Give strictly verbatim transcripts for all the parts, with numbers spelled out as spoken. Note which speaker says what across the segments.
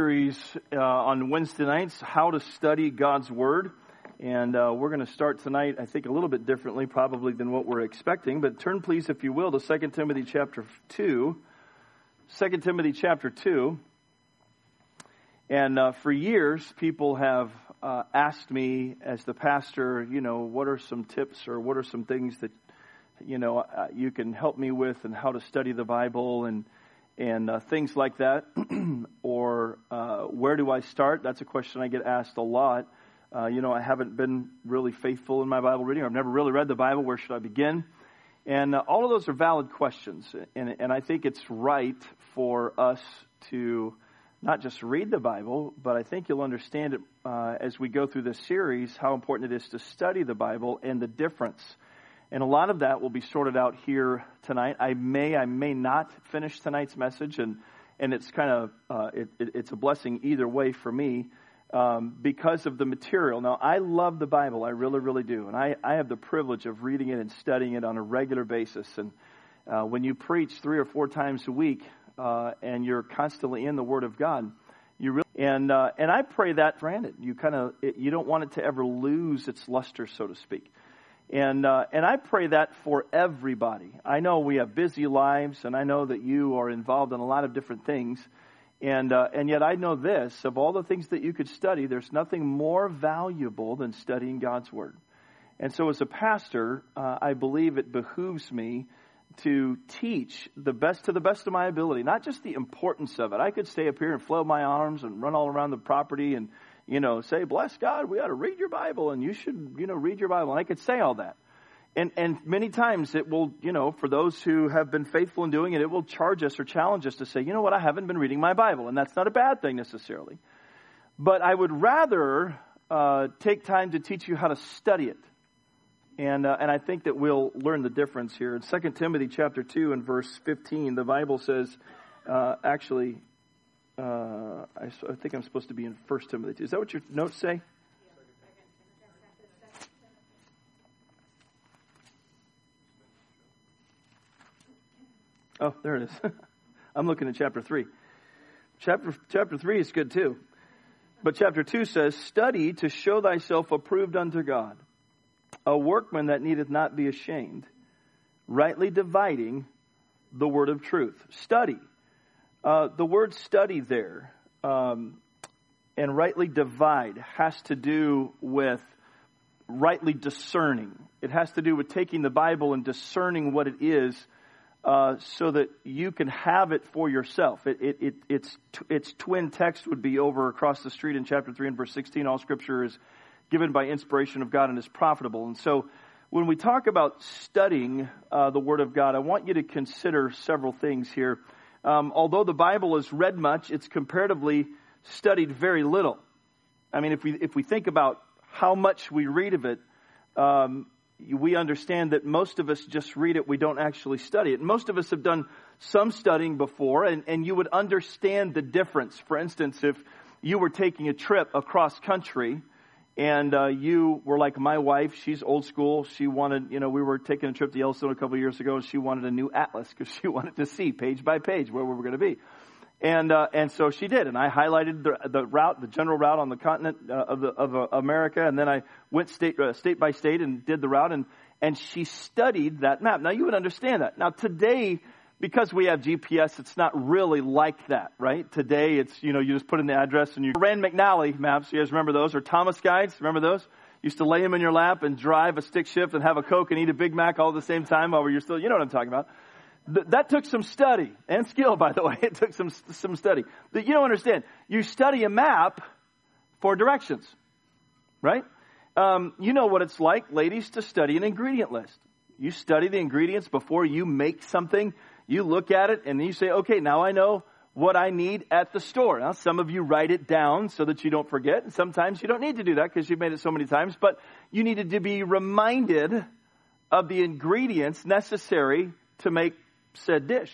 Speaker 1: series uh, on Wednesday nights, How to Study God's Word. And uh, we're going to start tonight, I think, a little bit differently probably than what we're expecting. But turn, please, if you will, to Second Timothy chapter two. Second Timothy chapter two. And uh, for years, people have uh, asked me as the pastor, you know, what are some tips or what are some things that, you know, uh, you can help me with and how to study the Bible and and uh, things like that. Or uh, where do I start? That's a question I get asked a lot. Uh, you know, I haven't been really faithful in my Bible reading. I've never really read the Bible. Where should I begin? And uh, all of those are valid questions. And, and I think it's right for us to not just read the Bible, but I think you'll understand it uh, as we go through this series, how important it is to study the Bible and the difference. And a lot of that will be sorted out here tonight. I may, I may not finish tonight's message, and and it's kind of uh, it, it, it's a blessing either way for me um, because of the material. Now, I love the Bible, I really, really do, and I, I have the privilege of reading it and studying it on a regular basis. And uh, when you preach three or four times a week, uh, and you're constantly in the Word of God, you really and uh, and I pray that granted. You kind of you don't want it to ever lose its luster, so to speak. And uh, and I pray that for everybody. I know we have busy lives, and I know that you are involved in a lot of different things. And uh, and yet I know this, of all the things that you could study, there's nothing more valuable than studying God's Word. And so as a pastor, uh, I believe it behooves me to teach the best to the best of my ability, not just the importance of it. I could stay up here and flail my arms and run all around the property and you know, say, bless God, we ought to read your Bible, and you should, you know, read your Bible. And I could say all that. And and many times it will, you know, for those who have been faithful in doing it, it will charge us or challenge us to say, you know what, I haven't been reading my Bible. And that's not a bad thing necessarily. But I would rather uh, take time to teach you how to study it. And uh, and I think that we'll learn the difference here. In Second Timothy chapter two and verse fifteen, the Bible says, uh, actually, Uh, I, I think I'm supposed to be in First Timothy. Is that what your notes say? Oh, there it is. I'm looking at chapter three. Chapter chapter three is good too. But chapter two says, study to show thyself approved unto God, a workman that needeth not be ashamed, rightly dividing the word of truth. Study. Uh, the word study there, um, and rightly divide, has to do with rightly discerning. It has to do with taking the Bible and discerning what it is uh, so that you can have it for yourself. It, it, it, its, its twin text would be over across the street in chapter three and verse sixteen. All Scripture is given by inspiration of God and is profitable. And so when we talk about studying uh, the Word of God, I want you to consider several things here. Um, although the Bible is read much, it's comparatively studied very little. I mean, if we if we think about how much we read of it, um, we understand that most of us just read it. We don't actually study it. Most of us have done some studying before, and, and you would understand the difference. For instance, if you were taking a trip across country, and uh, you were like my wife, she's old school. She wanted, you know, we were taking a trip to Yellowstone a couple of years ago, and she wanted a new atlas because she wanted to see page by page where we were going to be. And uh, and so she did, and I highlighted the, the route, the general route on the continent uh, of the, of uh, America, and then I went state uh, state by state and did the route, and and she studied that map. Now you would understand that. Now today, because we have G P S, it's not really like that, right? Today, it's, you know, you just put in the address and you... Rand McNally maps, you guys remember those? Or Thomas guides, remember those? Used to lay them in your lap and drive a stick shift and have a Coke and eat a Big Mac all at the same time while you're still... You know what I'm talking about. Th- that took some study and skill, by the way. It took some some study. But you don't understand. You study a map for directions, right? Um, you know what it's like, ladies, to study an ingredient list. You study the ingredients before you make something. You look at it and you say, okay, now I know what I need at the store. Now, some of you write it down so that you don't forget. And sometimes you don't need to do that because you've made it so many times. But you needed to be reminded of the ingredients necessary to make said dish.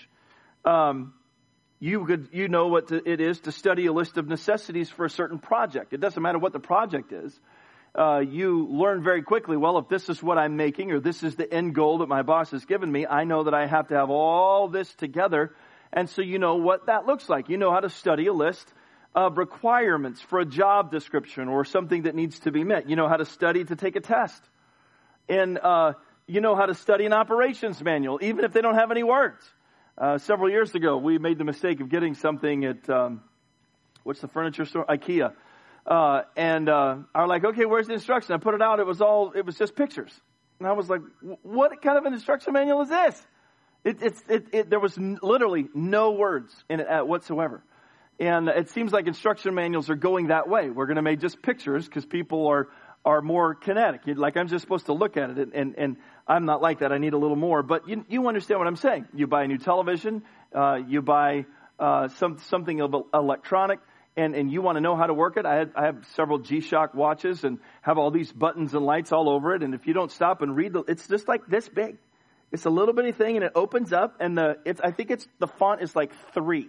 Speaker 1: Um, you could, you know what to, it is to study a list of necessities for a certain project. It doesn't matter what the project is. Uh, you learn very quickly, well, if this is what I'm making or this is the end goal that my boss has given me, I know that I have to have all this together. And so you know what that looks like. You know how to study a list of requirements for a job description or something that needs to be met. You know how to study to take a test. And uh, you know how to study an operations manual, even if they don't have any words. Uh, several years ago, we made the mistake of getting something at, um, what's the furniture store? IKEA. Uh, and uh, I was like, okay, where's the instruction? I put it out. It was all, it was just pictures. And I was like, what kind of an instruction manual is this? It, it's, it, it, there was n- literally no words in it whatsoever. And it seems like instruction manuals are going that way. We're going to make just pictures because people are, are more kinetic. Like I'm just supposed to look at it, and, and, and I'm not like that. I need a little more. But you, you understand what I'm saying. You buy a new television, uh, you buy uh, some something of electronic, and, and you want to know how to work it. I, had, I have several G-Shock watches and have all these buttons and lights all over it. And if you don't stop and read, the, it's just like this big. It's a little bitty thing, and it opens up, and the it's I think it's the font is like three.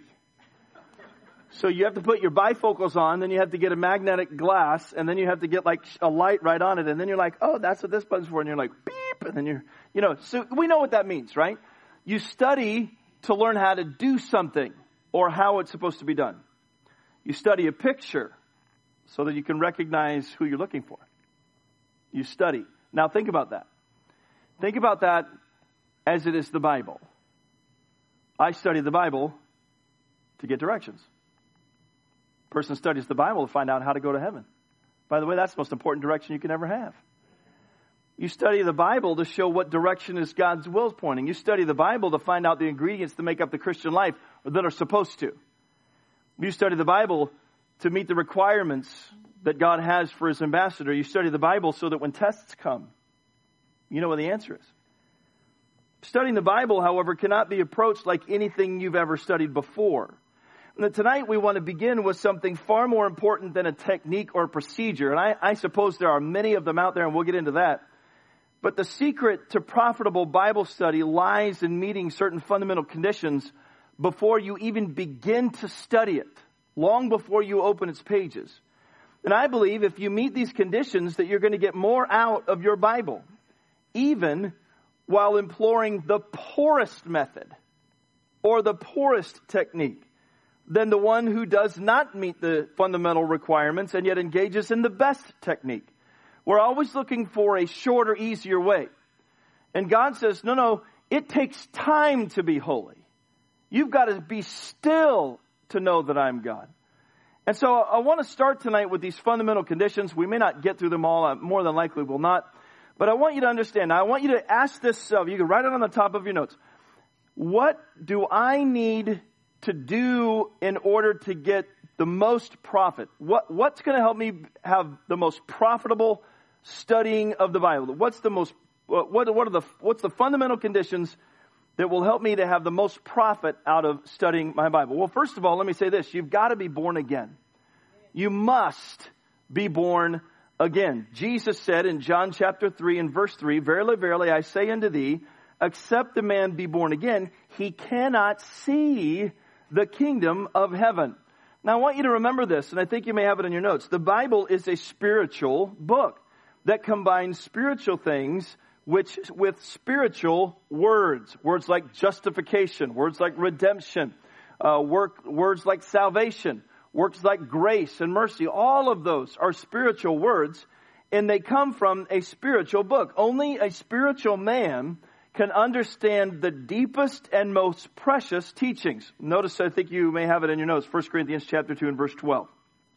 Speaker 1: So you have to put your bifocals on, then you have to get a magnetic glass, and then you have to get like a light right on it, and then you're like, oh, that's what this button's for, and you're like, beep, and then you're, you know, so we know what that means, right? You study to learn how to do something or how it's supposed to be done. You study a picture so that you can recognize who you're looking for. You study. Now think about that. Think about that as it is the Bible. I study the Bible to get directions. Person studies the Bible to find out how to go to heaven. By the way, that's the most important direction you can ever have. You study the Bible to show what direction is God's will pointing. You study the Bible to find out the ingredients to make up the Christian life that are supposed to. You study the Bible to meet the requirements that God has for His ambassador. You study the Bible so that when tests come, you know what the answer is. Studying the Bible, however, cannot be approached like anything you've ever studied before. Now, tonight we want to begin with something far more important than a technique or a procedure. And I, I suppose there are many of them out there, and we'll get into that. But the secret to profitable Bible study lies in meeting certain fundamental conditions before you even begin to study it, long before you open its pages. And I believe if you meet these conditions that you're going to get more out of your Bible, even while employing the poorest method or the poorest technique than the one who does not meet the fundamental requirements and yet engages in the best technique. We're always looking for a shorter, easier way. And God says, no, no, it takes time to be holy. You've got to be still to know that I'm God. And so I want to start tonight with these fundamental conditions. We may not get through them all. More than likely will not. But I want you to understand. I want you to ask this of, you can write it on the top of your notes. What do I need to do in order to get the most profit? What what's going to help me have the most profitable studying of the Bible? What's the most what what are the what's the fundamental conditions that will help me to have the most profit out of studying my Bible? Well, first of all, let me say this: you've got to be born again. You must be born again. Jesus said in John chapter three and verse three, "Verily, verily, I say unto thee, except a man be born again, he cannot see the kingdom of heaven." Now I want you to remember this, and I think you may have it in your notes. The Bible is a spiritual book that combines spiritual things which with spiritual words. Words like justification, words like redemption, uh, work, words like salvation, words like grace and mercy. All of those are spiritual words, and they come from a spiritual book. Only a spiritual man can understand the deepest and most precious teachings. Notice, I think you may have it in your notes, First Corinthians chapter two and verse twelve.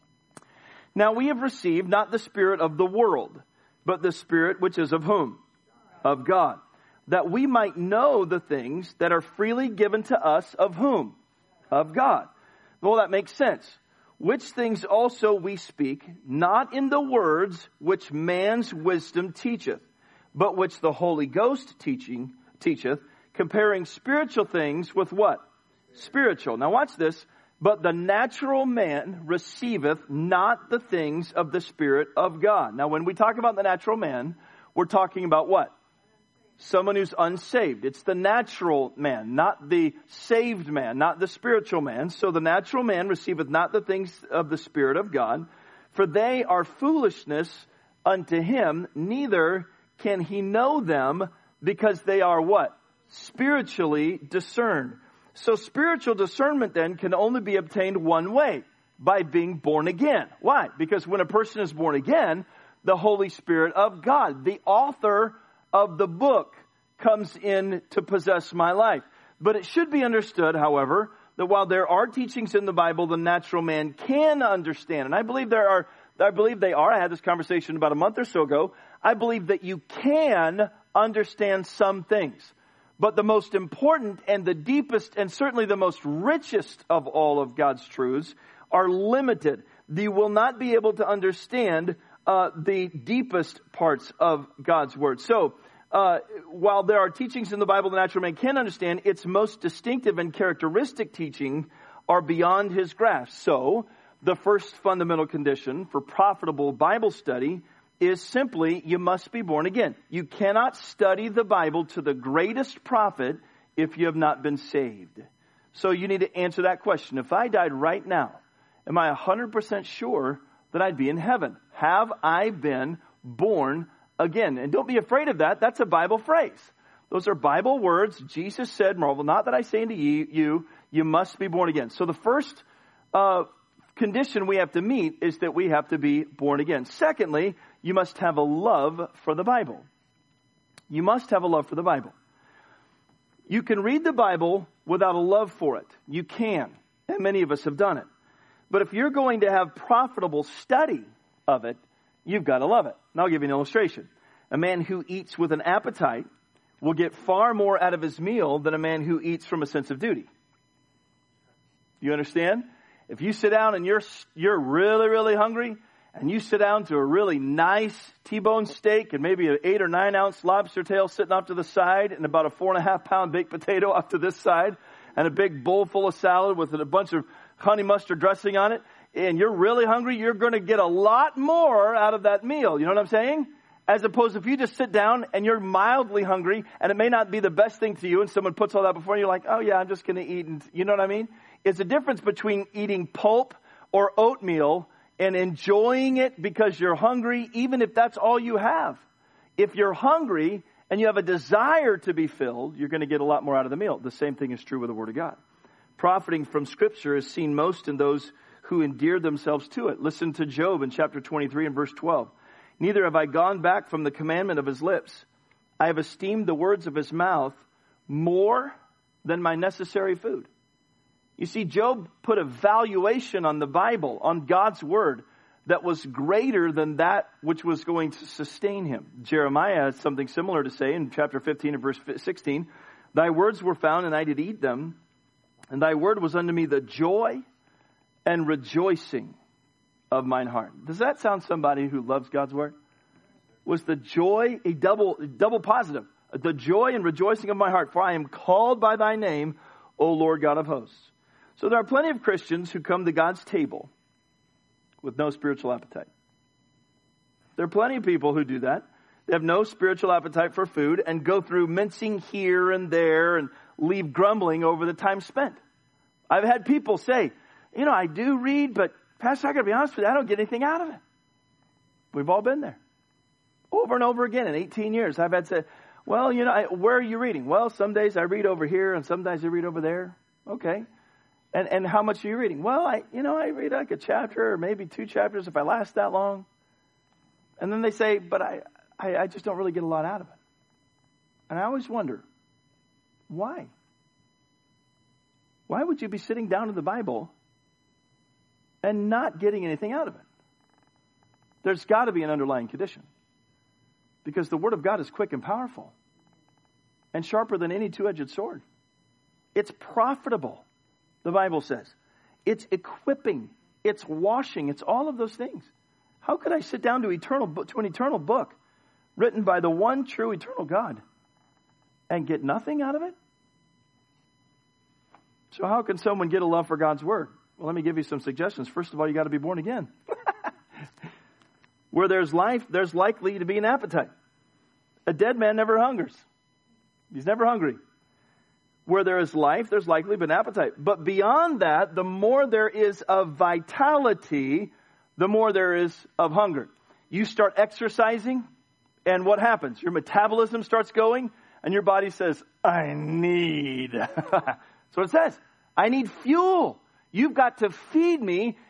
Speaker 1: Now we have received not the spirit of the world, but the Spirit which is of whom? Of God. That we might know the things that are freely given to us of whom? Of God. Well, that makes sense. Which things also we speak, not in the words which man's wisdom teacheth, but which the Holy Ghost teaching teacheth, comparing spiritual things with what? Spiritual. Now watch this. But the natural man receiveth not the things of the Spirit of God. Now when we talk about the natural man, we're talking about what? Someone who's unsaved. It's the natural man, not the saved man, not the spiritual man. So the natural man receiveth not the things of the Spirit of God, for they are foolishness unto him, neither can he know them, because they are what? Spiritually discerned. So spiritual discernment then can only be obtained one way, by being born again. Why? Because when a person is born again, the Holy Spirit of God, the author of the book, comes in to possess my life. But it should be understood, however, that while there are teachings in the Bible the natural man can understand, and I believe there are, I believe they are. I had this conversation about a month or so ago. I believe that you can understand some things. But the most important and the deepest and certainly the most richest of all of God's truths are limited. You will not be able to understand uh, the deepest parts of God's Word. So, uh, while there are teachings in the Bible the natural man can understand, its most distinctive and characteristic teaching are beyond his grasp. So, the first fundamental condition for profitable Bible study is simply you must be born again. You cannot study the Bible to the greatest profit if you have not been saved. So you need to answer that question. If I died right now, am I one hundred percent sure that I'd be in heaven? Have I been born again? And don't be afraid of that. That's a Bible phrase. Those are Bible words. Jesus said, marvel not that I say unto you, you, you must be born again. So the first uh, condition we have to meet is that we have to be born again. Secondly, you must have a love for the Bible. You must have a love for the Bible. You can read the Bible without a love for it. You can. And many of us have done it. But if you're going to have profitable study of it, you've got to love it. And I'll give you an illustration. A man who eats with an appetite will get far more out of his meal than a man who eats from a sense of duty. You understand? If you sit down and you're you're really, really hungry, and you sit down to a really nice T-bone steak and maybe an eight or nine ounce lobster tail sitting off to the side and about a four and a half pound baked potato off to this side and a big bowl full of salad with a bunch of honey mustard dressing on it, and you're really hungry, you're going to get a lot more out of that meal. You know what I'm saying? As opposed to if you just sit down and you're mildly hungry and it may not be the best thing to you and someone puts all that before you, you're like, oh yeah, I'm just going to eat. And you know what I mean? It's a difference between eating pulp or oatmeal and enjoying it because you're hungry, even if that's all you have. If you're hungry and you have a desire to be filled, you're going to get a lot more out of the meal. The same thing is true with the Word of God. Profiting from Scripture is seen most in those who endear themselves to it. Listen to Job in chapter twenty-three and verse twelve. Neither have I gone back from the commandment of his lips. I have esteemed the words of his mouth more than my necessary food. You see, Job put a valuation on the Bible, on God's Word, that was greater than that which was going to sustain him. Jeremiah has something similar to say in chapter fifteen and verse sixteen. Thy words were found, and I did eat them, and thy word was unto me the joy and rejoicing of mine heart. Does that sound somebody who loves God's Word? Was the joy a double, double positive? The joy and rejoicing of my heart, for I am called by thy name, O Lord God of hosts. So there are plenty of Christians who come to God's table with no spiritual appetite. There are plenty of people who do that. They have no spiritual appetite for food and go through mincing here and there and leave grumbling over the time spent. I've had people say, you know, I do read, but Pastor, I got to be honest with you, I don't get anything out of it. We've all been there. Over and over again in eighteen years, I've had to say, well, you know, I, where are you reading? Well, some days I read over here and some days I read over there. Okay. And and how much are you reading? Well, I you know, I read like a chapter or maybe two chapters if I last that long. And then they say, but I, I, I just don't really get a lot out of it. And I always wonder, why? Why would you be sitting down to the Bible and not getting anything out of it? There's got to be an underlying condition. Because the Word of God is quick and powerful and sharper than any two-edged sword. It's profitable, the Bible says. It's equipping. It's washing. It's all of those things. How could I sit down to eternal to an eternal book written by the one true eternal God and get nothing out of it? So how can someone get a love for God's Word? Well, let me give you some suggestions. First of all, you got to be born again. Where there's life, there's likely to be an appetite. A dead man never hungers. He's never hungry. Where there is life, there's likely to be an appetite. But beyond that, the more there is of vitality, the more there is of hunger. You start exercising, and what happens? Your metabolism starts going, and your body says, I need. That's what it says. I need fuel. You've got to feed me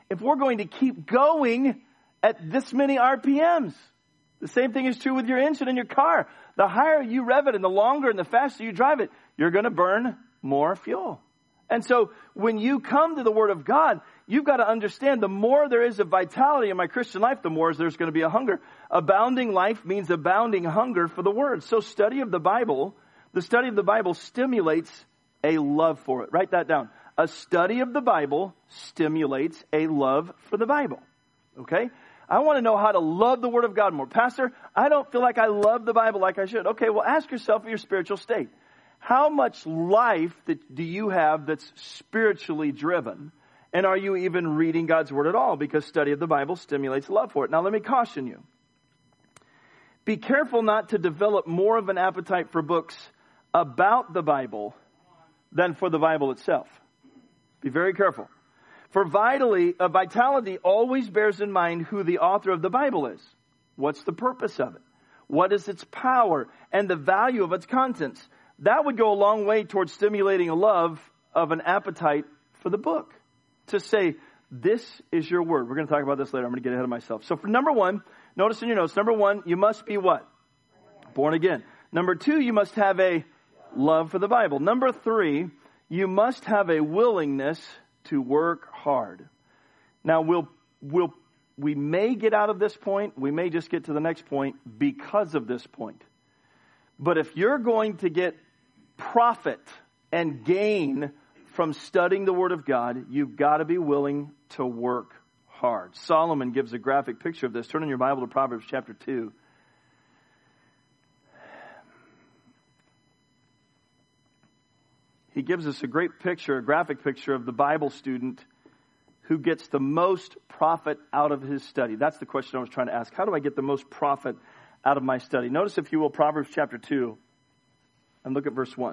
Speaker 1: if we're going to keep going at this many R P Ms. The same thing is true with your engine in your car. The higher you rev it and the longer and the faster you drive it, you're going to burn more fuel. And so when you come to the Word of God, you've got to understand the more there is of vitality in my Christian life, the more there's going to be a hunger. Abounding life means abounding hunger for the Word. So study of the Bible, the study of the Bible stimulates a love for it. Write that down. A study of the Bible stimulates a love for the Bible. Okay? I want to know how to love the Word of God more. Pastor, I don't feel like I love the Bible like I should. Okay, well, ask yourself your spiritual state. How much life that do you have that's spiritually driven? And are you even reading God's Word at all? Because study of the Bible stimulates love for it. Now, let me caution you. Be careful not to develop more of an appetite for books about the Bible than for the Bible itself. Be very careful. For vitally, uh, vitality always bears in mind who the author of the Bible is. What's the purpose of it? What is its power and the value of its contents? That would go a long way towards stimulating a love of an appetite for the book. To say, this is your word. We're going to talk about this later. I'm going to get ahead of myself. So for number one, notice in your notes, number one, you must be what? Born again. Number two, you must have a love for the Bible. Number three, you must have a willingness to work hard. Now, we'll, we'll, we may get out of this point. We may just get to the next point because of this point. But if you're going to get profit and gain from studying the Word of God, you've got to be willing to work hard. Solomon gives a graphic picture of this. Turn in your Bible to Proverbs chapter two. He gives us a great picture, a graphic picture of the Bible student who gets the most profit out of his study. That's the question I was trying to ask. How do I get the most profit out of my study? Notice, if you will, Proverbs chapter two, and look at verse one.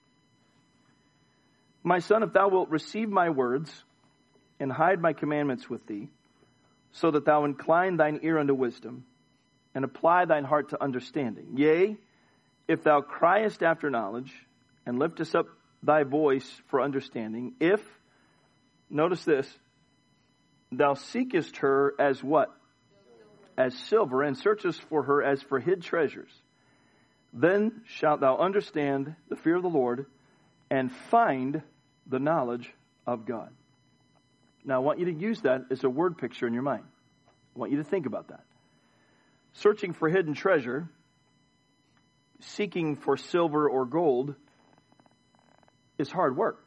Speaker 1: My son, if thou wilt receive my words and hide my commandments with thee, so that thou incline thine ear unto wisdom and apply thine heart to understanding. Yea, if thou criest after knowledge and liftest up thy voice for understanding, if, notice this, thou seekest her as what? As silver, and searchest for her as for hid treasures, then shalt thou understand the fear of the Lord and find the knowledge of God. Now, I want you to use that as a word picture in your mind. I want you to think about that. Searching for hidden treasure, seeking for silver or gold, is hard work.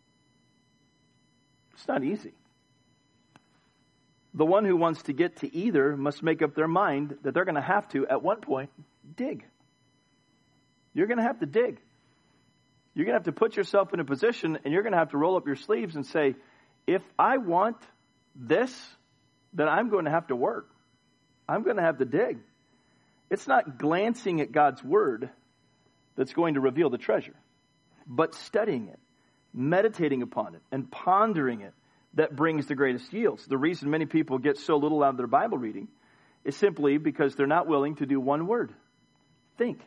Speaker 1: It's not easy. The one who wants to get to either must make up their mind that they're going to have to, at one point, dig. You're going to have to dig. You're going to have to put yourself in a position, and you're going to have to roll up your sleeves and say, if I want this, then I'm going to have to work. I'm going to have to dig. It's not glancing at God's Word that's going to reveal the treasure, but studying it, meditating upon it, and pondering it that brings the greatest yields. The reason many people get so little out of their Bible reading is simply because they're not willing to do one word. Think.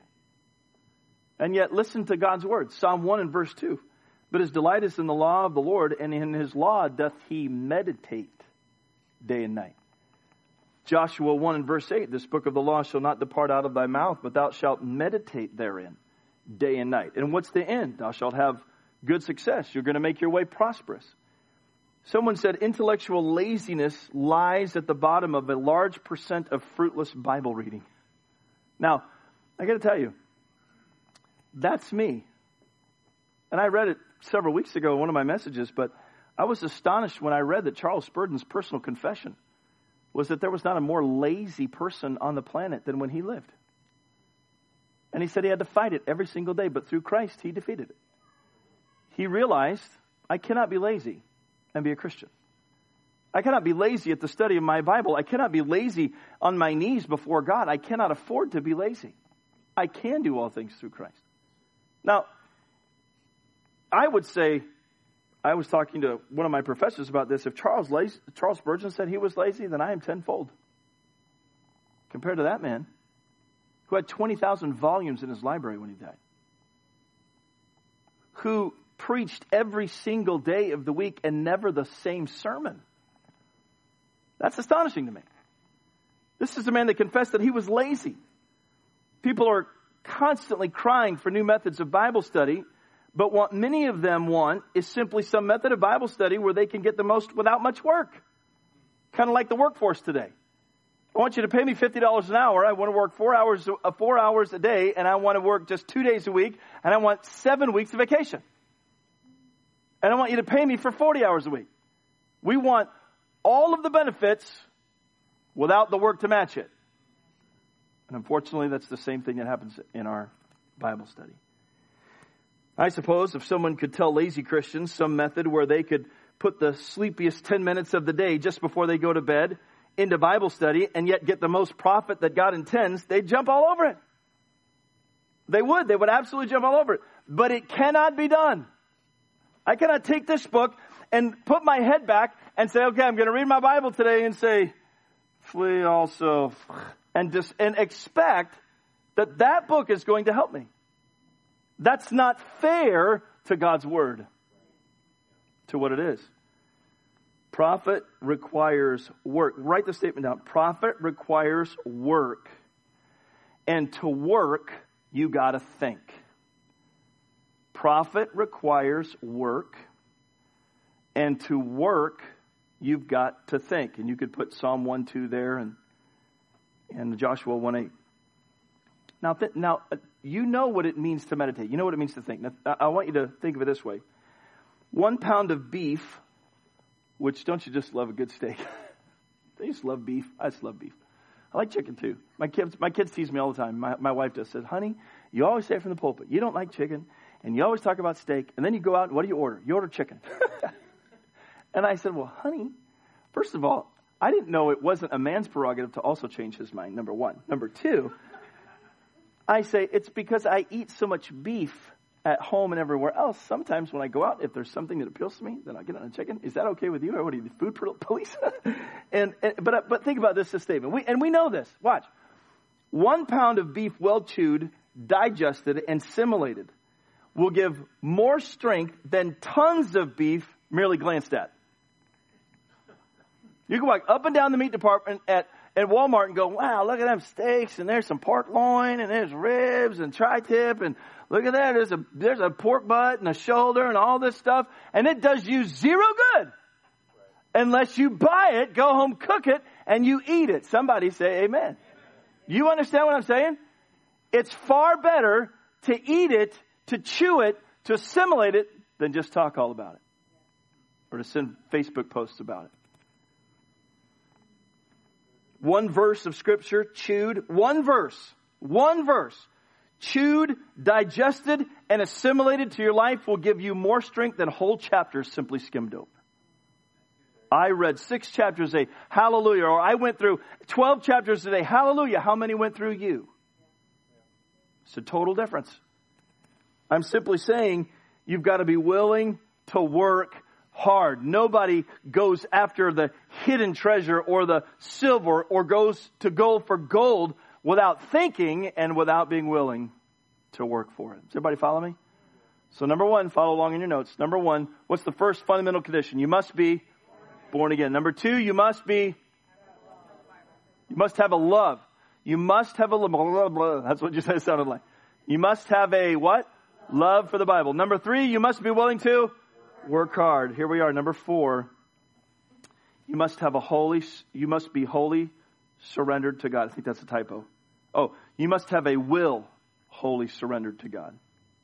Speaker 1: And yet listen to God's Word. Psalm one and verse two. But his delight is in the law of the Lord, and in his law doth he meditate day and night. Joshua one and verse eight. This book of the law shall not depart out of thy mouth, but thou shalt meditate therein day and night. And what's the end? Thou shalt have good success. You're going to make your way prosperous. Someone said intellectual laziness lies at the bottom of a large percent of fruitless Bible reading. Now, I got to tell you, that's me. And I read it several weeks ago in one of my messages, but I was astonished when I read that Charles Spurgeon's personal confession was that there was not a more lazy person on the planet than when he lived. And he said he had to fight it every single day, but through Christ, he defeated it. He realized, I cannot be lazy and be a Christian. I cannot be lazy at the study of my Bible. I cannot be lazy on my knees before God. I cannot afford to be lazy. I can do all things through Christ. Now, I would say, I was talking to one of my professors about this. If Charles lazy, Charles Spurgeon said he was lazy, then I am tenfold. Compared to that man, who had twenty thousand volumes in his library when he died. Who preached every single day of the week and never the same sermon. That's astonishing to me. This is a man that confessed that he was lazy. People are constantly crying for new methods of Bible study, but what many of them want is simply some method of Bible study where they can get the most without much work. Kind of like the workforce today. I want you to pay me fifty dollars an hour. I want to work four hours, uh, four hours a day, and I want to work just two days a week, and I want seven weeks of vacation. And I want you to pay me for forty hours a week. We want all of the benefits without the work to match it. And unfortunately, that's the same thing that happens in our Bible study. I suppose if someone could tell lazy Christians some method where they could put the sleepiest ten minutes of the day just before they go to bed into Bible study and yet get the most profit that God intends, they'd jump all over it. They would. They would absolutely jump all over it. But it cannot be done. I cannot take this book and put my head back and say, okay, I'm going to read my Bible today and say, flee also, and just and expect that that book is going to help me. That's not fair to God's word, to what it is. Profit requires work. Write the statement down. Profit requires work. And to work, you got to think. Profit requires work. And to work, you've got to think. And you could put Psalm one two there and, and Joshua one eight. Now, th- now, uh, you know what it means to meditate. You know what it means to think. Now, I-, I want you to think of it this way. One pound of beef, which don't you just love a good steak? They just love beef. I just love beef. I like chicken too. My kids, my kids tease me all the time. My, my wife just says, honey, you always say from the pulpit, you don't like chicken, and you always talk about steak, and then you go out and what do you order? You order chicken. And I said, well, honey, first of all, I didn't know it wasn't a man's prerogative to also change his mind, number one. Number two, I say, it's because I eat so much beef at home and everywhere else. Sometimes when I go out, if there's something that appeals to me, then I'll get on a chicken. Is that okay with you? Or what are you, the food police? and, and but but think about this, this statement. We, and we know this. Watch. One pound of beef well chewed, digested, and assimilated will give more strength than tons of beef merely glanced at. You can walk up and down the meat department at, at Walmart and go, wow, look at them steaks, and there's some pork loin, and there's ribs, and tri-tip, and look at that, there's a, there's a pork butt, and a shoulder, and all this stuff, and it does you zero good. Unless you buy it, go home, cook it, and you eat it. Somebody say amen. You understand what I'm saying? It's far better to eat it, to chew it, to assimilate it, than just talk all about it. Or to send Facebook posts about it. One verse of Scripture, chewed, one verse, one verse, chewed, digested, and assimilated to your life will give you more strength than whole chapters simply skimmed over. I read six chapters a day, hallelujah, or I went through twelve chapters a day, hallelujah. How many went through you? It's a total difference. I'm simply saying you've got to be willing to work hard. Nobody goes after the hidden treasure or the silver or goes to gold for gold without thinking and without being willing to work for it. Does everybody follow me? So number one, follow along in your notes. Number one, what's the first fundamental condition? You must be born again. Number two, you must be, you must have a love. You must have a love. That's what you said it sounded like. You must have a what? Love for the Bible. Number three, you must be willing to work hard. Here we are. Number four, you must have a holy, you must be wholly surrendered to God. I think that's a typo. Oh, you must have a will wholly surrendered to God.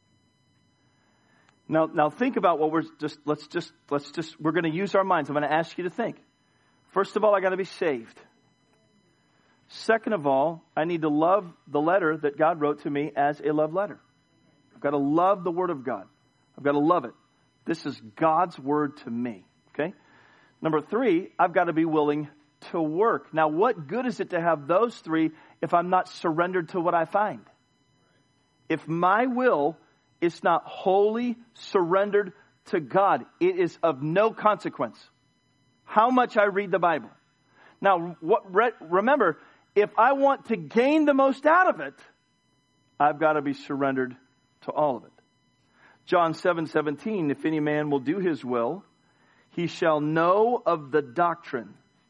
Speaker 1: Now, now think about what we're just, let's just, let's just, we're going to use our minds. I'm going to ask you to think. First of all, I got to be saved. Second of all, I need to love the letter that God wrote to me as a love letter. I've got to love the Word of God. I've got to love it. This is God's word to me. Okay? Number three, I've got to be willing to work. Now, what good is it to have those three if I'm not surrendered to what I find? If my will is not wholly surrendered to God, it is of no consequence how much I read the Bible. Now, what, remember, if I want to gain the most out of it, I've got to be surrendered to all of it. John seven seventeen, if any man will do his will, he shall know of the doctrine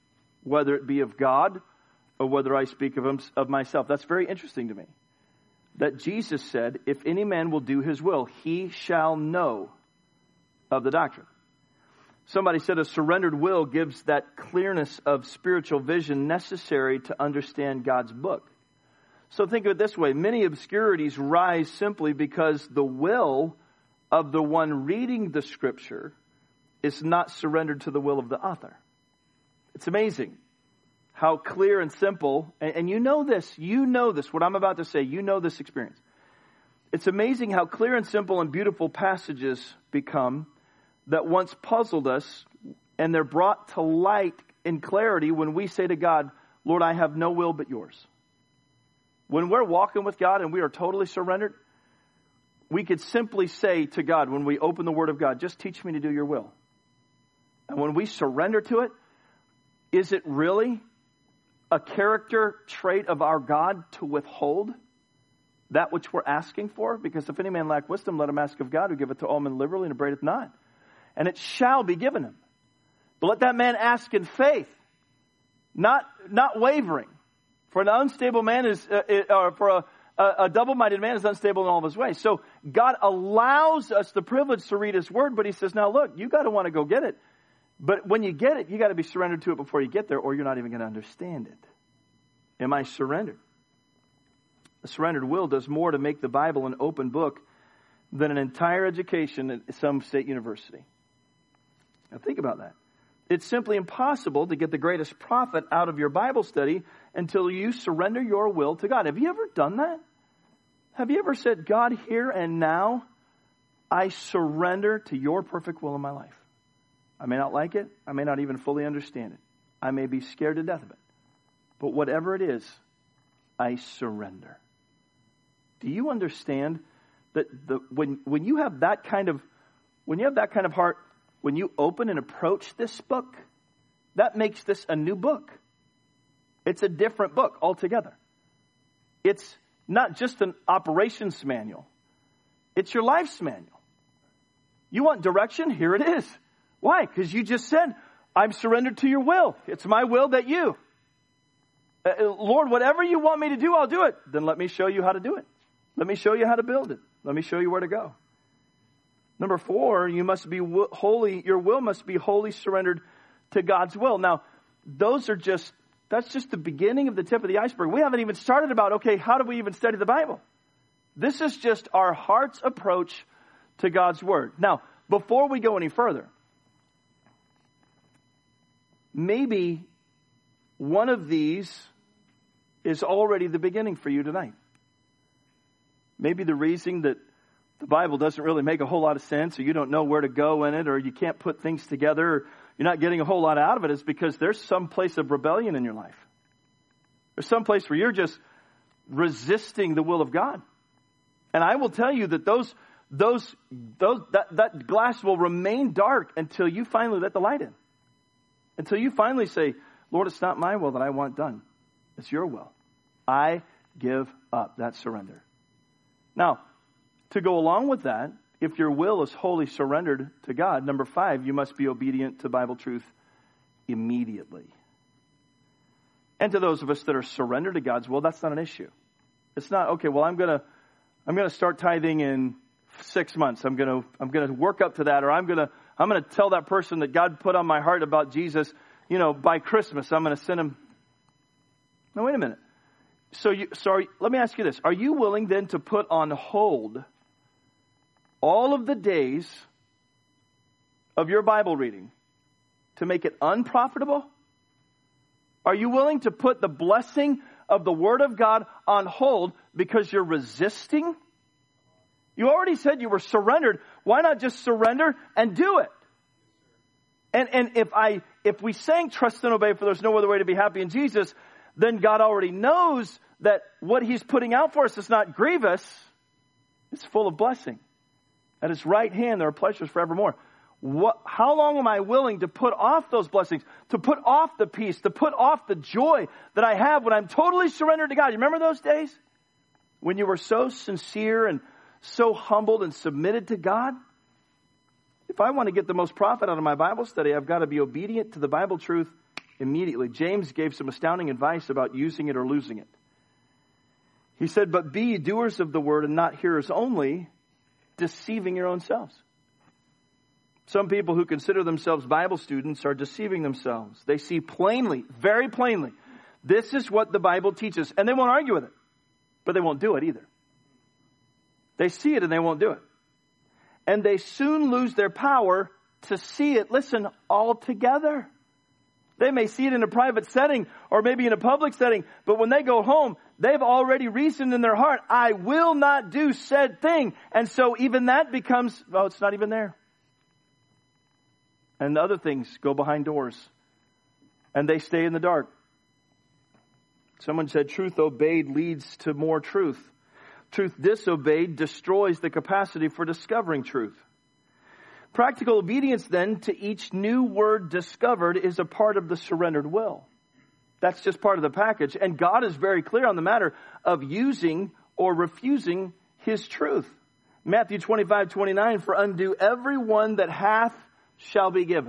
Speaker 1: whether it be of God or whether I speak of, him, of myself. That's very interesting to me. That Jesus said, if any man will do his will, he shall know of the doctrine. Somebody said a surrendered will gives that clearness of spiritual vision necessary to understand God's book. So think of it this way. Many obscurities rise simply because the will of the one reading the Scripture is not surrendered to the will of the author. It's amazing how clear and simple, and, and you know this, you know this, what I'm about to say, you know this experience. It's amazing how clear and simple and beautiful passages become that once puzzled us, and they're brought to light in clarity when we say to God, Lord, I have no will but yours. When we're walking with God and we are totally surrendered, we could simply say to God when we open the Word of God, just teach me to do your will. And when we surrender to it, is it really a character trait of our God to withhold that which we're asking for? Because if any man lack wisdom, let him ask of God, who giveth to all men liberally and upbraideth not. And it shall be given him. But let that man ask in faith, not not wavering. For an unstable man is, uh, or for a, a, a double-minded man is unstable in all of his ways. So God allows us the privilege to read His Word, but He says, now look, you got to want to go get it. But when you get it, you got to be surrendered to it before you get there, or you're not even going to understand it. Am I surrendered? A surrendered will does more to make the Bible an open book than an entire education at some state university. Now think about that. It's simply impossible to get the greatest profit out of your Bible study until you surrender your will to God. Have you ever done that? Have you ever said, God, here and now, I surrender to your perfect will in my life. I may not like it. I may not even fully understand it. I may be scared to death of it. But whatever it is, I surrender. Do you understand that the, when when you have that kind of when you have that kind of heart, when you open and approach this book, that makes this a new book. It's a different book altogether. It's not just an operations manual. It's your life's manual. You want direction? Here it is. Why? Because you just said, I'm surrendered to your will. It's my will that you. Uh, Lord, whatever you want me to do, I'll do it. Then let me show you how to do it. Let me show you how to build it. Let me show you where to go. Number four, you must be wholly, your will must be wholly surrendered to God's will. Now, those are just, that's just the beginning of the tip of the iceberg. We haven't even started about, okay, how do we even study the Bible? This is just our heart's approach to God's Word. Now, before we go any further, maybe one of these is already the beginning for you tonight. Maybe the reason that the Bible doesn't really make a whole lot of sense, or you don't know where to go in it, or you can't put things together, or you're not getting a whole lot out of it, is because there's some place of rebellion in your life. There's some place where you're just resisting the will of God. And I will tell you that those, those, those, that, that glass will remain dark until you finally let the light in. Until you finally say, Lord, it's not my will that I want done. It's your will. I give up. That's surrender. Now, to go along with that, if your will is wholly surrendered to God, number five, you must be obedient to Bible truth immediately. And to those of us that are surrendered to God's will, that's not an issue. It's not, okay, well, I'm going to I'm going to start tithing in six months. I'm going to I'm going to work up to that, or I'm going to I'm going to tell that person that God put on my heart about Jesus, you know, by Christmas, I'm going to send him. No, wait a minute. So, you, sorry, let me ask you this. Are you willing then to put on hold all of the days of your Bible reading to make it unprofitable? Are you willing to put the blessing of the Word of God on hold because you're resisting? You already said you were surrendered. Why not just surrender and do it? And and if I if we sang trust and obey, for there's no other way to be happy in Jesus, then God already knows that what He's putting out for us is not grievous. It's full of blessing. At His right hand there are pleasures forevermore. What, how long am I willing to put off those blessings, to put off the peace, to put off the joy that I have when I'm totally surrendered to God? You remember those days? When you were so sincere and so humbled and submitted to God? If I want to get the most profit out of my Bible study, I've got to be obedient to the Bible truth immediately. James gave some astounding advice about using it or losing it. He said, but be ye doers of the word and not hearers only, deceiving your own selves. Some people who consider themselves Bible students are deceiving themselves. They see plainly, very plainly, this is what the Bible teaches. And they won't argue with it. But they won't do it either. They see it and they won't do it. And they soon lose their power to see it, listen, altogether. They may see it in a private setting or maybe in a public setting, but when they go home, they've already reasoned in their heart, I will not do said thing. And so even that becomes, well, it's not even there. And the other things go behind doors. And they stay in the dark. Someone said, truth obeyed leads to more truth. Truth disobeyed destroys the capacity for discovering truth. Practical obedience, then, to each new word discovered is a part of the surrendered will. That's just part of the package. And God is very clear on the matter of using or refusing His truth. Matthew twenty-five twenty-nine, for unto every one that hath shall be given.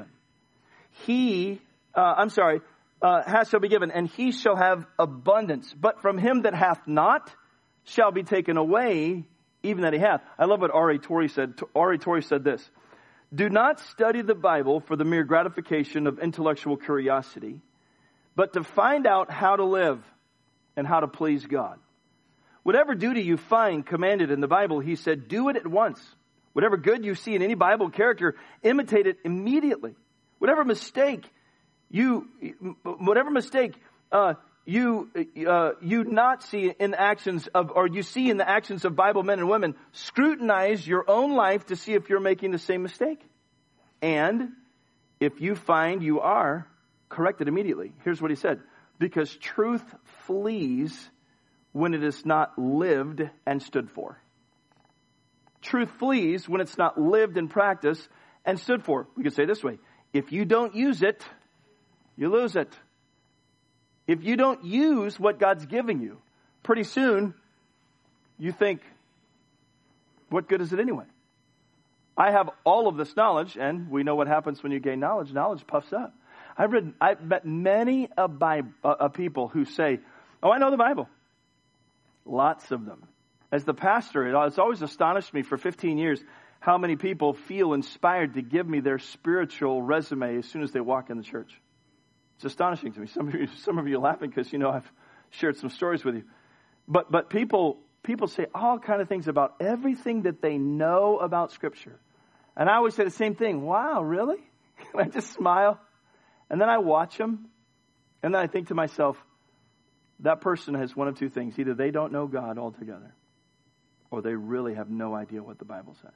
Speaker 1: He, uh, I'm sorry, uh, hath shall be given, and he shall have abundance. But from him that hath not shall be taken away, even that he hath. I love what R A Torrey said. R A Torrey said this. Do not study the Bible for the mere gratification of intellectual curiosity, but to find out how to live and how to please God. Whatever duty you find commanded in the Bible, he said, do it at once. Whatever good you see in any Bible character, imitate it immediately. Whatever mistake you, whatever mistake uh, you uh, you not see in the actions of, or you see in the actions of Bible men and women, scrutinize your own life to see if you're making the same mistake. And if you find you are, correct it immediately. Here's what he said. Because truth flees when it is not lived and stood for. Truth flees when it's not lived in practice and stood for. We could say it this way. If you don't use it, you lose it. If you don't use what God's giving you, pretty soon you think, what good is it anyway? I have all of this knowledge, and we know what happens when you gain knowledge. Knowledge puffs up. I've read, I've met many a Bible, uh, people who say, oh, I know the Bible. Lots of them. As the pastor, it's always astonished me for fifteen years how many people feel inspired to give me their spiritual resume as soon as they walk in the church. It's astonishing to me. Some of you, some of you are laughing because, you know, I've shared some stories with you. But but people people say all kind of things about everything that they know about Scripture. And I always say the same thing. Wow, really? And I just smile. And then I watch them. And then I think to myself, that person has one of two things. Either they don't know God altogether, or they really have no idea what the Bible says.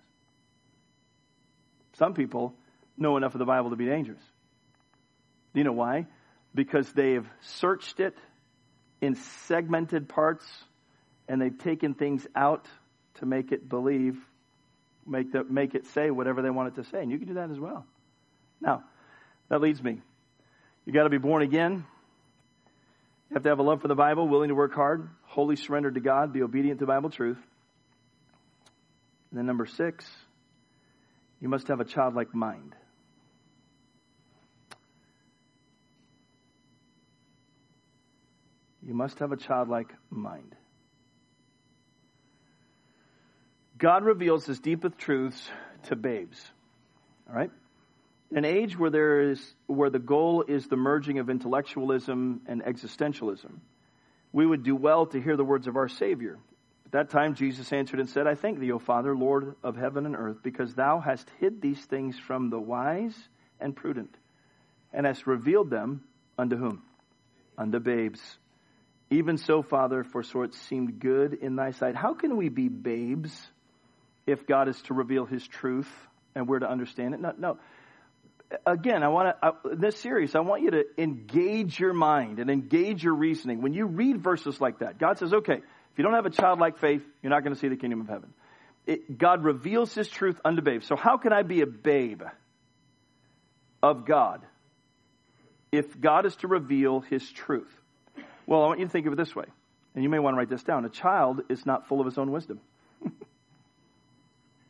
Speaker 1: Some people know enough of the Bible to be dangerous. Do you know why? Because they have searched it in segmented parts, and they've taken things out to make it believe, make the, make it say whatever they want it to say. And you can do that as well. Now, that leads me. You got to be born again. You have to have a love for the Bible, willing to work hard, wholly surrendered to God, be obedient to Bible truth. And then number six, you must have a childlike mind. You must have a childlike mind. God reveals His deepest truths to babes. All right? In an age where there is where the goal is the merging of intellectualism and existentialism, we would do well to hear the words of our Savior. At that time, Jesus answered and said, I thank thee, O Father, Lord of heaven and earth, because thou hast hid these things from the wise and prudent, and hast revealed them unto whom? Unto babes. Even so, Father, for so it seemed good in thy sight. How can we be babes if God is to reveal His truth and we're to understand it? No, no. Again, I want to, in this series, I want you to engage your mind and engage your reasoning. When you read verses like that, God says, okay, if you don't have a childlike faith, you're not going to see the kingdom of heaven. It, God reveals His truth unto babes. So how can I be a babe of God if God is to reveal His truth? Well, I want you to think of it this way, and you may want to write this down. A child is not full of his own wisdom.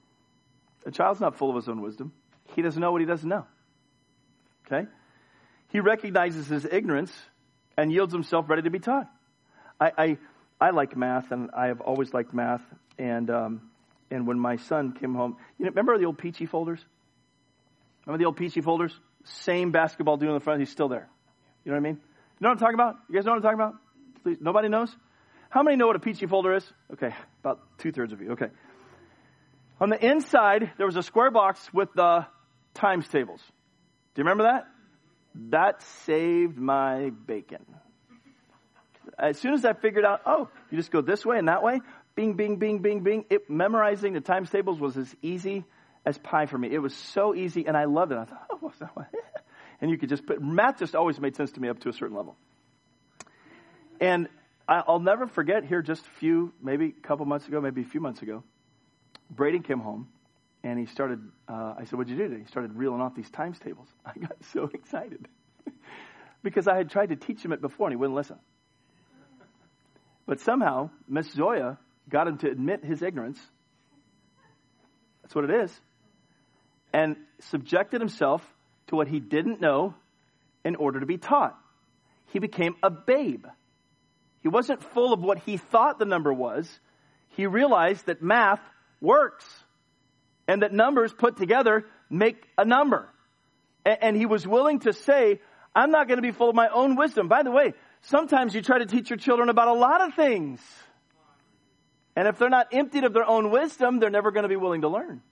Speaker 1: A child's not full of his own wisdom. He doesn't know what he doesn't know. Okay? He recognizes his ignorance and yields himself ready to be taught. I I, I like math, and I have always liked math. And um, and when my son came home, you know, remember the old Peachy folders? Remember the old Peachy folders? Same basketball dude in the front. He's still there. You know what I mean? You know what I'm talking about? You guys know what I'm talking about? Please, nobody knows? How many know what a Peachy folder is? Okay, about two-thirds of you. Okay. On the inside, there was a square box with the times tables. Do you remember that? That saved my bacon. As soon as I figured out, oh, you just go this way and that way, bing, bing, bing, bing, bing. It, memorizing the times tables was as easy as pie for me. It was so easy, and I loved it. I thought, oh, what's that one? And you could just put, math just always made sense to me up to a certain level. And I'll never forget here just a few, maybe a couple months ago, maybe a few months ago, Braden came home, and he started, uh, I said, what'd you do today? He started reeling off these times tables. I got so excited because I had tried to teach him it before, and he wouldn't listen. But somehow, Miss Zoya got him to admit his ignorance. That's what it is. And subjected himself to what he didn't know in order to be taught. He became a babe. He wasn't full of what he thought the number was. He realized that math works and that numbers put together make a number. And he was willing to say, I'm not going to be full of my own wisdom. By the way, sometimes you try to teach your children about a lot of things. And if they're not emptied of their own wisdom, they're never going to be willing to learn.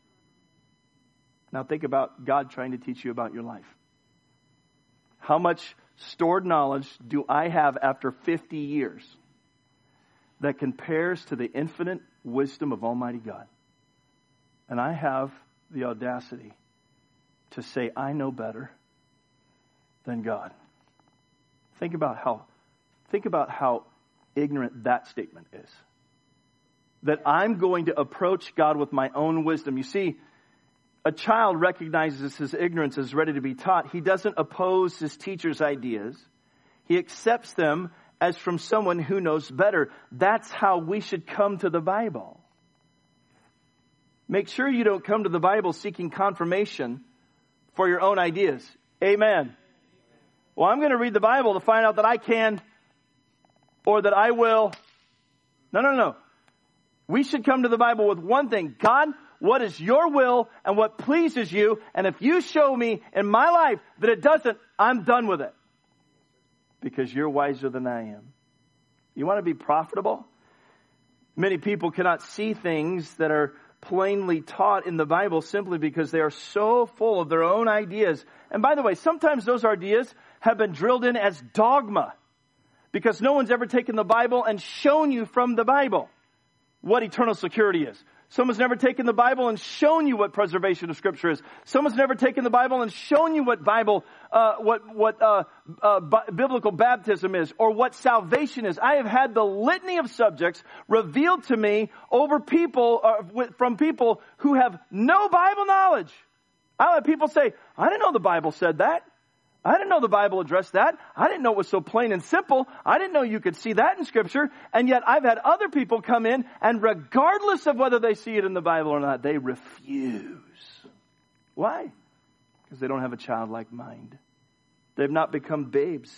Speaker 1: Now think about God trying to teach you about your life. How much stored knowledge do I have after fifty years that compares to the infinite wisdom of Almighty God? And I have the audacity to say I know better than God. Think about how, think about how ignorant that statement is. That I'm going to approach God with my own wisdom. You see, a child recognizes his ignorance as ready to be taught. He doesn't oppose his teacher's ideas. He accepts them as from someone who knows better. That's how we should come to the Bible. Make sure you don't come to the Bible seeking confirmation for your own ideas. Amen. Well, I'm going to read the Bible to find out that I can or that I will. No, no, no. We should come to the Bible with one thing. God, what is your will and what pleases you? And if you show me in my life that it doesn't, I'm done with it. Because you're wiser than I am. You want to be profitable? Many people cannot see things that are plainly taught in the Bible simply because they are so full of their own ideas. And by the way, sometimes those ideas have been drilled in as dogma because no one's ever taken the Bible and shown you from the Bible what eternal security is. Someone's never taken the Bible and shown you what preservation of Scripture is. Someone's never taken the Bible and shown you what Bible, uh, what what uh, uh, b- biblical baptism is, or what salvation is. I have had the litany of subjects revealed to me over people uh, with, from people who have no Bible knowledge. I have people say, "I didn't know the Bible said that. I didn't know the Bible addressed that. I didn't know it was so plain and simple. I didn't know you could see that in Scripture." And yet I've had other people come in, and regardless of whether they see it in the Bible or not, they refuse. Why? Because they don't have a childlike mind. They've not become babes.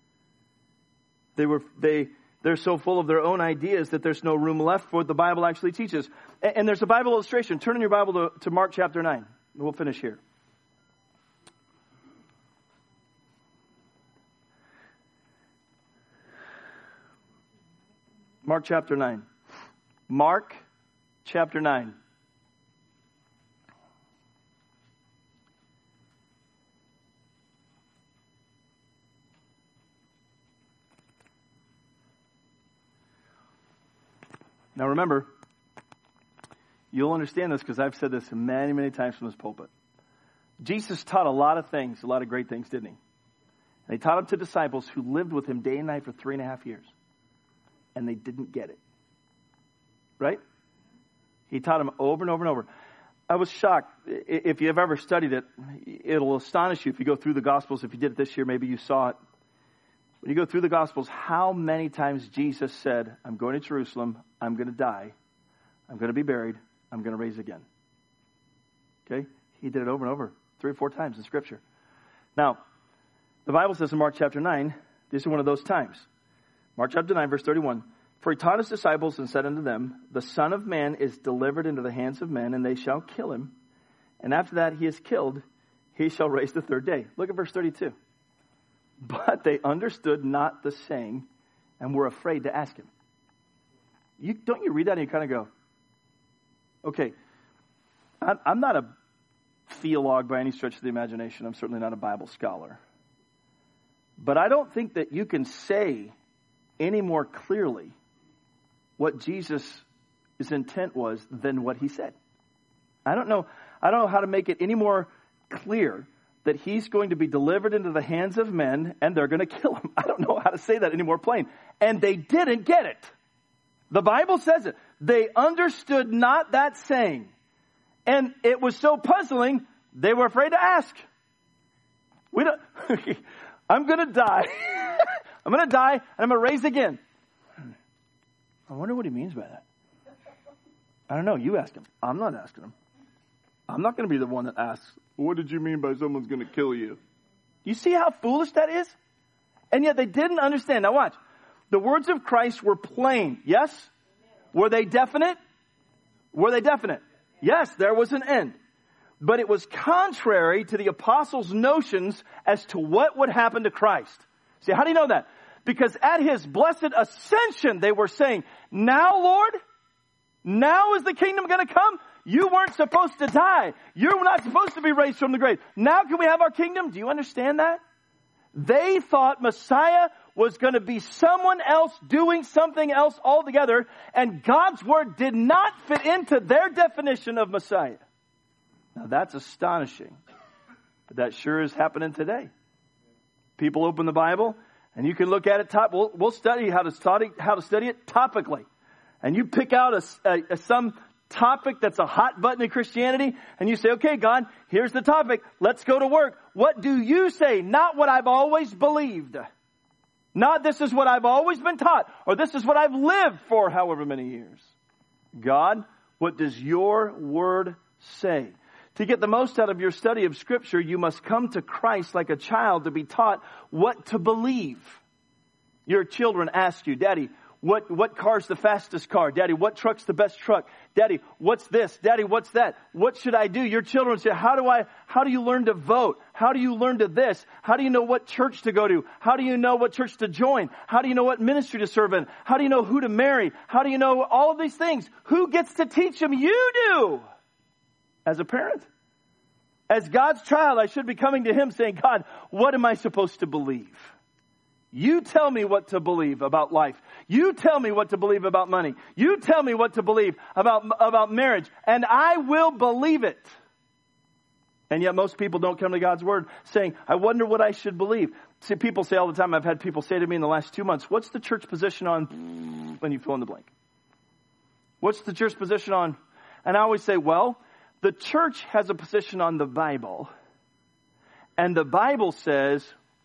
Speaker 1: They were they they're so full of their own ideas that there's no room left for what the Bible actually teaches. And, and there's a Bible illustration. Turn in your Bible to, to Mark chapter nine. We'll finish here. Mark chapter nine. Mark chapter nine. Now remember, you'll understand this because I've said this many, many times from this pulpit. Jesus taught a lot of things, a lot of great things, didn't he? And he taught them to disciples who lived with him day and night for three and a half years. And they didn't get it. Right? He taught them over and over and over. I was shocked. If you've ever studied it, it'll astonish you if you go through the Gospels. If you did it this year, maybe you saw it. When you go through the Gospels, how many times Jesus said, I'm going to Jerusalem, I'm going to die, I'm going to be buried, I'm going to rise again. Okay? He did it over and over, three or four times in Scripture. Now, The Bible says in Mark chapter nine, this is one of those times. Mark chapter nine, verse thirty-one. For he taught his disciples and said unto them, the Son of Man is delivered into the hands of men, and they shall kill him. And after that he is killed, he shall raise the third day. Look at verse thirty-two. But they understood not the saying, and were afraid to ask him. You, don't you read that and you kind of go, okay, I'm, I'm not a theologue by any stretch of the imagination. I'm certainly not a Bible scholar. But I don't think that you can say any more clearly what Jesus' intent was than what he said. I don't know. I don't know how to make it any more clear that he's going to be delivered into the hands of men and they're going to kill him. I don't know how to say that any more plain. And they didn't get it. The Bible says it. They understood not that saying. And it was so puzzling, they were afraid to ask. We don't, I'm going to die. I'm going to die and I'm going to raise again. I wonder what he means by that. I don't know. You ask him. I'm not asking him. I'm not going to be the one that asks, what did you mean by someone's going to kill you? You see how foolish that is? And yet they didn't understand. Now watch. The words of Christ were plain. Yes? Were they definite? Were they definite? Yes, there was an end. But it was contrary to the apostles' notions as to what would happen to Christ. See, how do you know that? Because at his blessed ascension, they were saying, now, Lord, now is the kingdom going to come? You weren't supposed to die. You're not supposed to be raised from the grave. Now can we have our kingdom? Do you understand that? They thought Messiah was going to be someone else doing something else altogether, and God's word did not fit into their definition of Messiah. Now that's astonishing. But that sure is happening today. People open the Bible, and you can look at it. Top, we'll, we'll study how to study how to study it topically, and you pick out a, a, a some topic that's a hot button in Christianity, and you say, okay, God, here's the topic. Let's go to work. What do you say? Not what I've always believed. Not this is what I've always been taught, or this is what I've lived for however many years. God, what does your word say? To get the most out of your study of Scripture, you must come to Christ like a child to be taught what to believe. Your children ask you, Daddy, What what car's the fastest car? Daddy, what truck's the best truck? Daddy, what's this? Daddy, what's that? What should I do? Your children say, how do I, how do you learn to vote? How do you learn to this? How do you know what church to go to? How do you know what church to join? How do you know what ministry to serve in? How do you know who to marry? How do you know all of these things? Who gets to teach them? You do. As a parent. As God's child, I should be coming to Him saying, God, what am I supposed to believe? You tell me what to believe about life. You tell me what to believe about money. You tell me what to believe about, about marriage. And I will believe it. And yet most people don't come to God's Word saying, I wonder what I should believe. See, people say all the time, I've had people say to me in the last two months, what's the church position on, when you fill in the blank? What's the church position on? And I always say, well, the church has a position on the Bible. And the Bible says,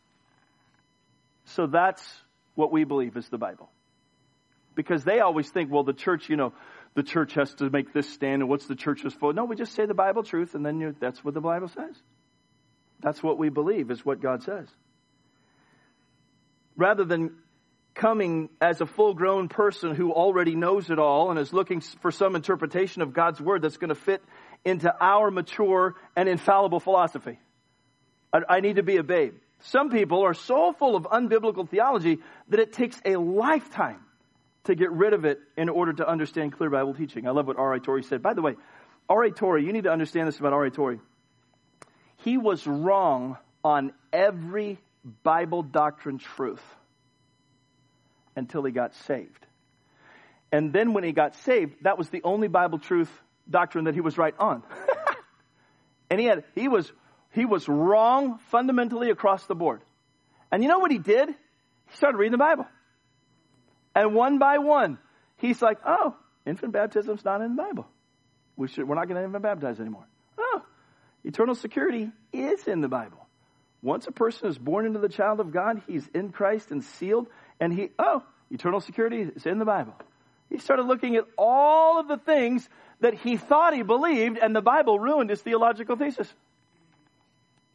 Speaker 1: so that's what we believe is the Bible. Because they always think, well, the church, you know, the church has to make this stand, and what's the church's for? No, we just say the Bible truth, and then you, that's what the Bible says. That's what we believe is what God says. Rather than coming as a full-grown person who already knows it all and is looking for some interpretation of God's Word that's going to fit into our mature and infallible philosophy. I, I need to be a babe. Some people are so full of unbiblical theology that it takes a lifetime to get rid of it in order to understand clear Bible teaching. I love what R A Torrey said. By the way, R A Torrey, you need to understand this about R A Torrey. He was wrong on every Bible doctrine truth until he got saved. And then when he got saved, that was the only Bible truth doctrine that he was right on. And he had, he was He was wrong fundamentally across the board. And you know what he did? He started reading the Bible. And one by one, he's like, oh, infant baptism's not in the Bible. We should, we're not going to infant baptize anymore. Oh, eternal security is in the Bible. Once a person is born into the child of God, he's in Christ and sealed. And he, oh, eternal security is in the Bible. He started looking at all of the things that he thought he believed, and the Bible ruined his theological thesis.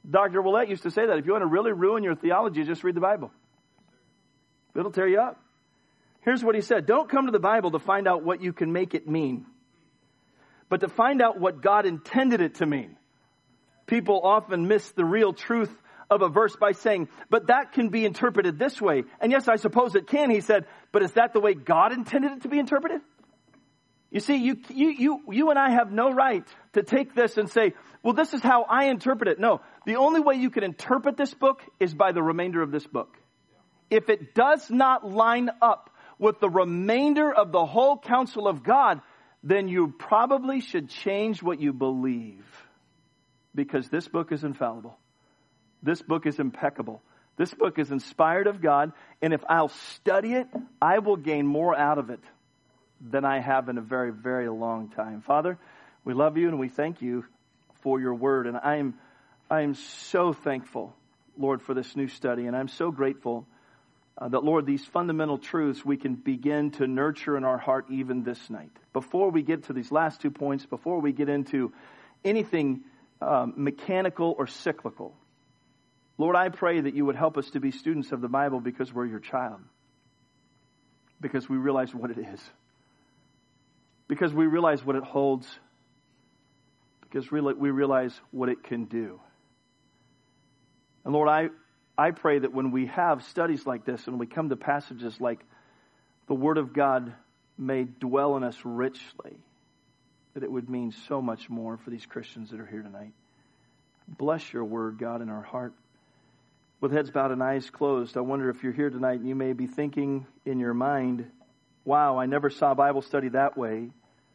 Speaker 1: Doctor Willett used to say that if you want to really ruin your theology, just read the Bible. It'll tear you up. Here's what he said. Don't come to the Bible to find out what you can make it mean, but to find out what God intended it to mean. People often miss the real truth of a verse by saying, but that can be interpreted this way. And yes, I suppose it can, he said, but is that the way God intended it to be interpreted? You see, you, you, you, you and I have no right to take this and say, well, this is how I interpret it. No, the only way you can interpret this book is by the remainder of this book. If it does not line up with the remainder of the whole counsel of God, then you probably should change what you believe. Because this book is infallible. This book is impeccable. This book is inspired of God. And if I'll study it, I will gain more out of it than I have in a very, very long time. Father, we love you and we thank you for your word. And I am, I am so thankful, Lord, for this new study. And I'm so grateful uh, that, Lord, these fundamental truths we can begin to nurture in our heart even this night. Before we get to these last two points, before we get into anything um, mechanical or cyclical, Lord, I pray that you would help us to be students of the Bible because we're your child. Because we realize what it is. Because we realize what it holds. Because we realize what it can do. And Lord, I, I pray that when we have studies like this and we come to passages like the Word of God may dwell in us richly, that it would mean so much more for these Christians that are here tonight. Bless your Word, God, in our heart. With heads bowed and eyes closed, I wonder if you're here tonight and you may be thinking in your mind, wow, I never saw Bible study that way.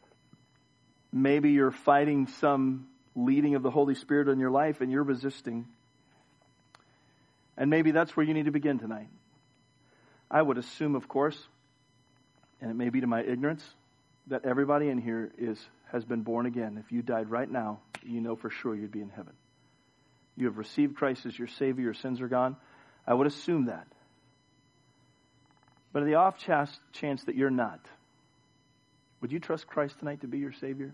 Speaker 1: Maybe you're fighting some leading of the Holy Spirit in your life and you're resisting. And maybe that's where you need to begin tonight. I would assume, of course, and it may be to my ignorance, that everybody in here is has been born again. If you died right now, you know for sure you'd be in heaven. You have received Christ as your Savior, your sins are gone. I would assume that. But in the off chance, chance that you're not, would you trust Christ tonight to be your Savior?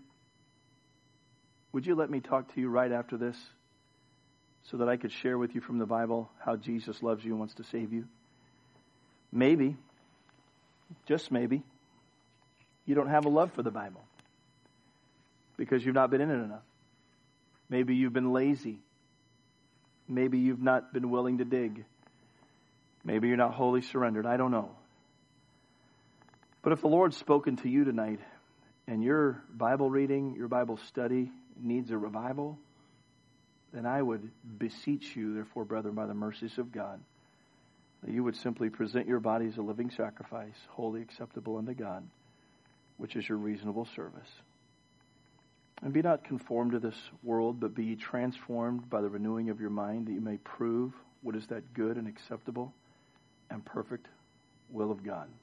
Speaker 1: Would you let me talk to you right after this so that I could share with you from the Bible how Jesus loves you and wants to save you? Maybe, just maybe, you don't have a love for the Bible because you've not been in it enough. Maybe you've been lazy. Maybe you've not been willing to dig. Maybe you're not wholly surrendered. I don't know. But if the Lord's spoken to you tonight and your Bible reading, your Bible study needs a revival, then I would beseech you, therefore, brethren, by the mercies of God, that you would simply present your body as a living sacrifice, wholly acceptable unto God, which is your reasonable service. And be not conformed to this world, but be transformed by the renewing of your mind, that you may prove what is that good and acceptable and perfect will of God.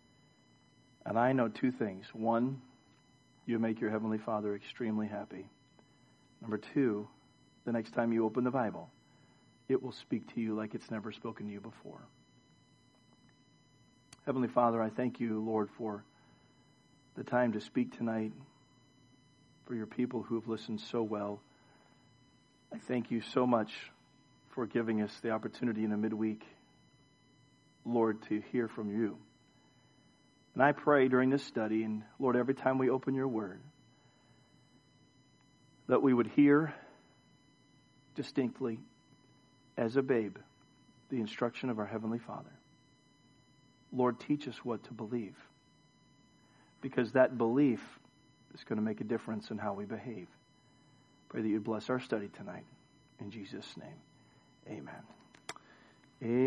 Speaker 1: And I know two things. One, you make your Heavenly Father extremely happy. Number two, the next time you open the Bible, it will speak to you like it's never spoken to you before. Heavenly Father, I thank you, Lord, for the time to speak tonight, for your people who have listened so well. I thank you so much for giving us the opportunity in a midweek, Lord, to hear from you. And I pray during this study, and Lord, every time we open your word, that we would hear distinctly, as a babe, the instruction of our Heavenly Father. Lord, teach us what to believe, because that belief is going to make a difference in how we behave. Pray that you bless our study tonight. In Jesus' name, amen. Amen.